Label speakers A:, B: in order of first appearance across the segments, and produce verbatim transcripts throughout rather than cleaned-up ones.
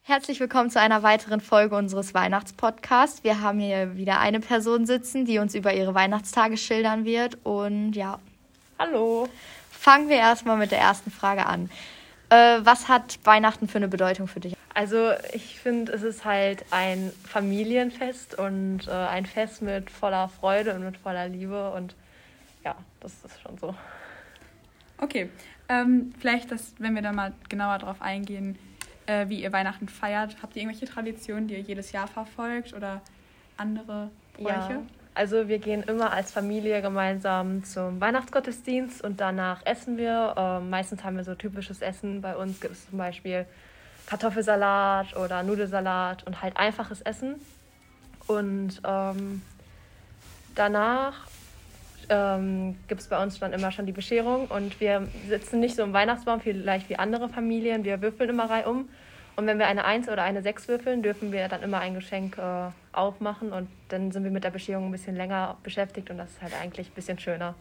A: Herzlich willkommen zu einer weiteren Folge unseres Weihnachtspodcasts. Wir haben hier wieder eine Person sitzen, die uns über ihre Weihnachtstage schildern wird. Und ja,
B: hallo.
A: Fangen wir erstmal mit der ersten Frage an. Äh, was hat Weihnachten für eine Bedeutung für dich?
B: Also ich finde, es ist halt ein Familienfest und äh, ein Fest mit voller Freude und mit voller Liebe. Und ja, das ist schon so.
C: Okay, ähm, vielleicht, das, wenn wir da mal genauer drauf eingehen, äh, wie ihr Weihnachten feiert. Habt ihr irgendwelche Traditionen, die ihr jedes Jahr verfolgt oder andere Bräuche?
B: Ja, also wir gehen immer als Familie gemeinsam zum Weihnachtsgottesdienst und danach essen wir. Ähm, meistens haben wir so typisches Essen. Bei uns gibt es zum Beispiel Kartoffelsalat oder Nudelsalat und halt einfaches Essen. Und ähm, danach ähm, gibt es bei uns dann immer schon die Bescherung und wir sitzen nicht so im Weihnachtsbaum, vielleicht wie andere Familien. Wir würfeln immer reihum. Und wenn wir eine eins oder eine sechs würfeln, dürfen wir dann immer ein Geschenk äh, aufmachen und dann sind wir mit der Bescherung ein bisschen länger beschäftigt und das ist halt eigentlich ein bisschen schöner.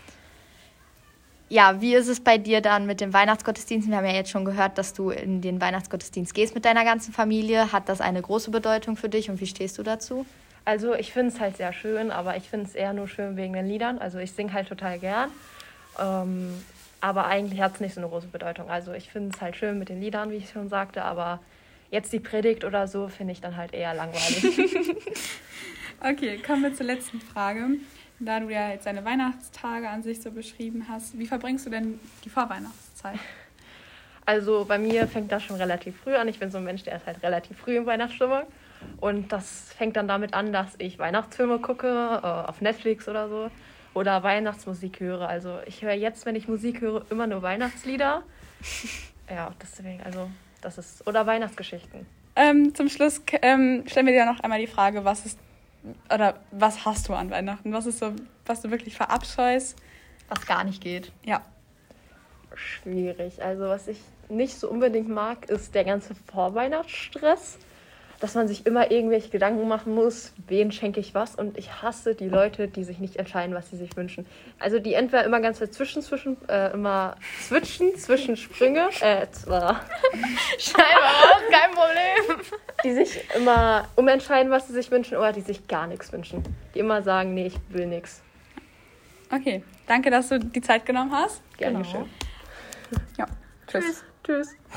A: Ja, wie ist es bei dir dann mit dem Weihnachtsgottesdienst? Wir haben ja jetzt schon gehört, dass du in den Weihnachtsgottesdienst gehst mit deiner ganzen Familie. Hat das eine große Bedeutung für dich und wie stehst du dazu?
B: Also ich finde es halt sehr schön, aber ich finde es eher nur schön wegen den Liedern. Also ich singe halt total gern, ähm, aber eigentlich hat es nicht so eine große Bedeutung. Also ich finde es halt schön mit den Liedern, wie ich schon sagte, aber jetzt die Predigt oder so finde ich dann halt eher langweilig.
C: Okay, kommen wir zur letzten Frage. Da du ja jetzt deine Weihnachtstage an sich so beschrieben hast, wie verbringst du denn die Vorweihnachtszeit?
B: Also bei mir fängt das schon relativ früh an. Ich bin so ein Mensch, der ist halt relativ früh in Weihnachtsstimmung. Und das fängt dann damit an, dass ich Weihnachtsfilme gucke, äh, auf Netflix oder so. Oder Weihnachtsmusik höre. Also ich höre jetzt, wenn ich Musik höre, immer nur Weihnachtslieder. Ja, deswegen, also das ist... Oder Weihnachtsgeschichten.
C: Ähm, zum Schluss ähm, stellen wir dir noch einmal die Frage, was ist... Oder was hast du an Weihnachten? Was ist so, was du wirklich verabscheust?
A: Was gar nicht geht.
C: Ja.
B: Schwierig. Also was ich nicht so unbedingt mag, ist der ganze Vorweihnachtsstress. Dass man sich immer irgendwelche Gedanken machen muss, wen schenke ich was. Und ich hasse die Leute, die sich nicht entscheiden, was sie sich wünschen. Also die entweder immer ganz dazwischen, zwischen, äh, immer switchen, zwischen Sprünge, äh, zwar.
A: Scheinbar raus, kein Problem.
B: Die sich immer umentscheiden, was sie sich wünschen, oder die sich gar nichts wünschen. Die immer sagen, nee, ich will nichts.
C: Okay, danke, dass du die Zeit genommen hast.
B: Gerne
A: Genau.
B: geschehen.
C: Ja, tschüss.
B: Tschüss.